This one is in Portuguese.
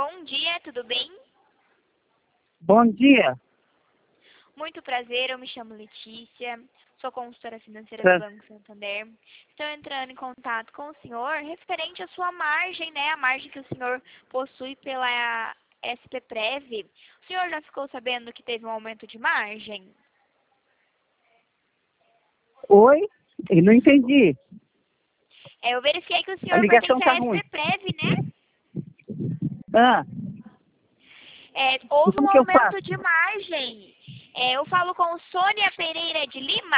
Bom dia, tudo bem? Bom dia. Muito prazer, eu me chamo Letícia, sou consultora financeira Tá. do Banco Santander. Estou entrando em contato com o senhor referente à sua margem, né? A margem que o senhor possui pela SPPrev. O senhor já ficou sabendo que teve um aumento de margem? Oi? Eu não entendi. Eu verifiquei que o A senhor ligação pertence tá à ruim. SPPrev, né? Ah, Houve um como que eu aumento faço? de margem. Eu falo com Sônia Pereira de Lima.